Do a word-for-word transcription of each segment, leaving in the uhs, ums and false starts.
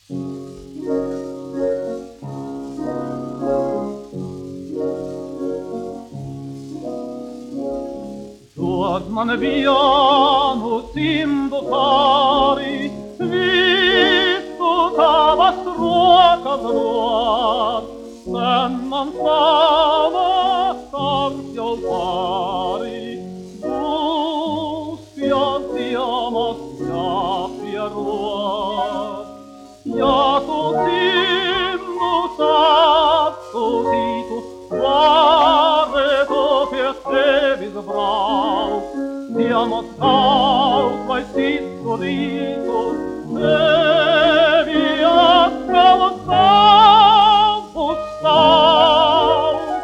Duas man vianu timbu pāri, visu tavas rokas dod, sen man savas tarp jau pāri, būs pie ziemas jāpierod. Ja tu timbu atsūtītu, varētu pie tevis braukt, ziemos kaut vai izsodītu, tevi atkal savu saukt.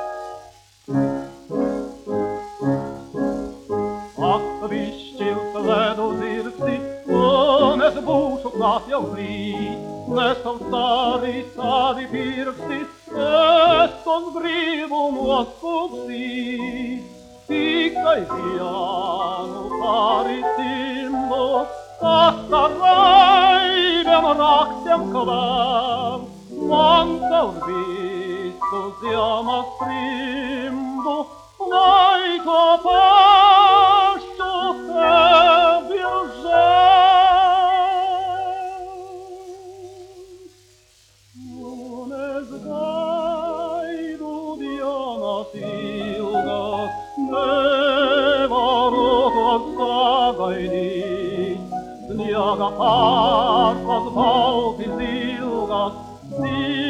Atvišķils ledu zirgsi, un es būšu klāt jau rīt, nesavs arī tādi pirksti, es tos gribu noskūpstīt. Tikai vienu pāri timbu, tas ar raibiem raktiem kvēl, man caur visu ziemas trimbu, lai to pašu tev ir žēl. Un es gaidu dienas ilgas, nevaru to sagaidīt, sniega pārklas balti zilgas,